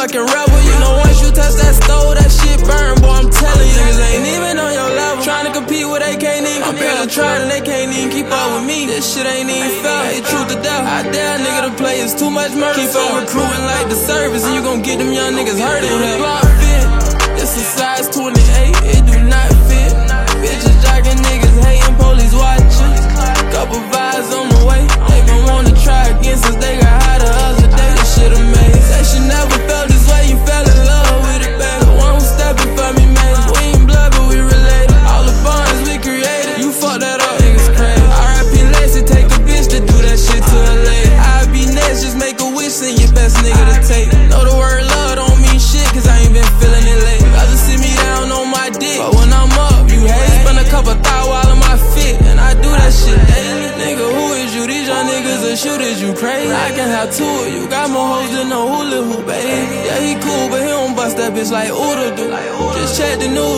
fucking rebel. You know once you touch that stove, that shit burn, boy, I'm telling you. Niggas ain't even on your level. Trying to compete with they can't even compete. I barely tried and they can't even keep up with me. This shit ain't even fair, hey, truth to death. I dare a nigga to play, it's too much murder. Keep on recruiting like the service, and you gon' get them young niggas hurting. The block fit, it's a size 28, it do not fit. Bitches jocking, niggas hating, police watching. Couple vibes on the way, they gon' wanna try again since they got high the other day. This shit amazing. Say she never felt this way, you fell in love with it, baby. The one who stepping for me, man. We ain't blood, but we related. All the bonds we created, you fucked that up, niggas crazy. R.I.P. Lacey, take a bitch to do that shit to a lady. I be next, just make a wish, send your best nigga to take. Know the word love don't mean shit, cause I ain't been feeling it lately. Rather sit me down on my dick, but when I'm up, you hate. Spend a couple thou while in my fit, and I do that shit daily. Nigga, who is you? These young niggas are shooters, you crazy. I can have two of you, got more hoes than no hula hoop, baby. Yeah, he cool, but he don't bust that bitch like Uda do. Just check the news.